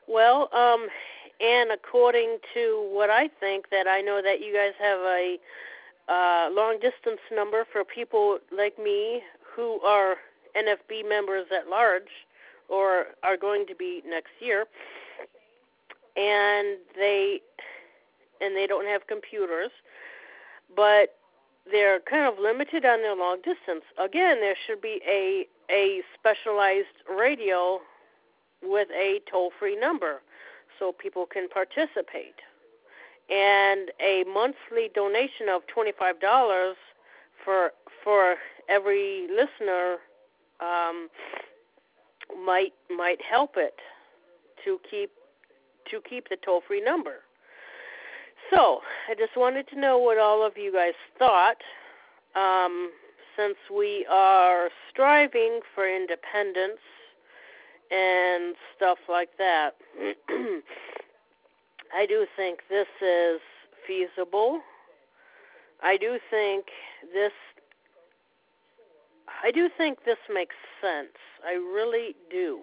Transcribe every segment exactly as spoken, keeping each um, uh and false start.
Well, um, and according to what I think, that I know that you guys have a uh, long distance number for people like me who are N F B members at large, or are going to be next year, and they and they don't have computers, but they're kind of limited on their long distance. Again, there should be a a specialized radio with a toll-free number so people can participate. And a monthly donation of twenty-five dollars for for every listener um, might might help it to keep to keep the toll-free number. So I just wanted to know what all of you guys thought, um, since we are striving for independence and stuff like that. I do think this is feasible. I do think this I do think this makes sense. I really do.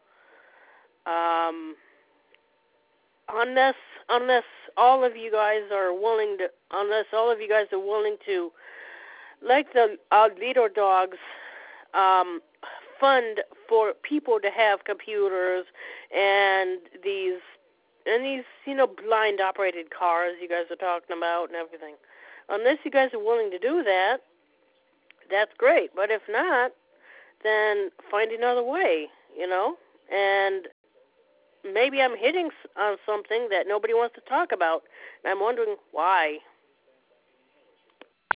Um, unless unless all of you guys are willing to unless all of you guys are willing to, like the uh, Leader Dogs, um, fund for people to have computers and these and these you know blind operated cars you guys are talking about and everything. Unless you guys are willing to do that, that's great. But if not, then find another way, you know. And maybe I'm hitting on something that nobody wants to talk about, and I'm wondering why.